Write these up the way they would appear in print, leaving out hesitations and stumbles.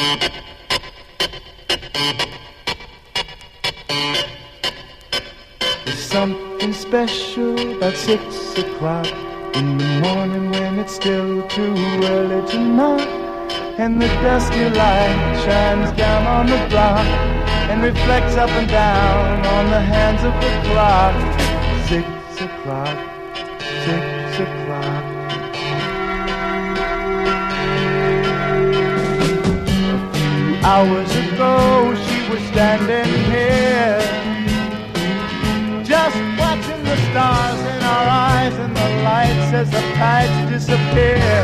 There's something special about 6 o'clock in the morning when it's still too early to knock, and the dusty light shines down on the block and reflects up and down on the hands of the clock. 6 o'clock, 6 o'clock. A few hours ago she was standing here, just watching the stars in our eyes and the lights as the tides disappear.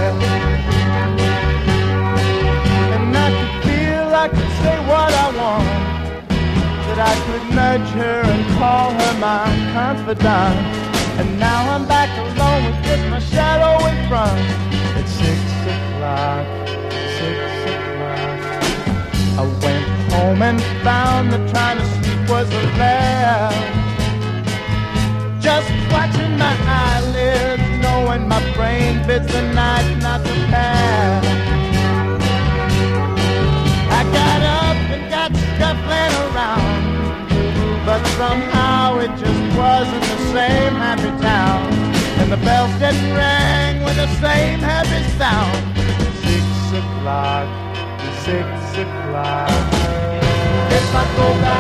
And I could feel I could say what I want, that I could nudge her and call her my confidant. And now I'm back alone with just my shadow in front. It's 6 o'clock, 6 o'clock. I went home and found that trying to sleep was a laugh, just watching my eyelids, knowing my brain bids the night not to pass. I got up and got scuffling around, but somehow it just wasn't the same happy town, and the bells didn't ring with the same happy sound. 6 o'clock, 6 o'clock. If I go back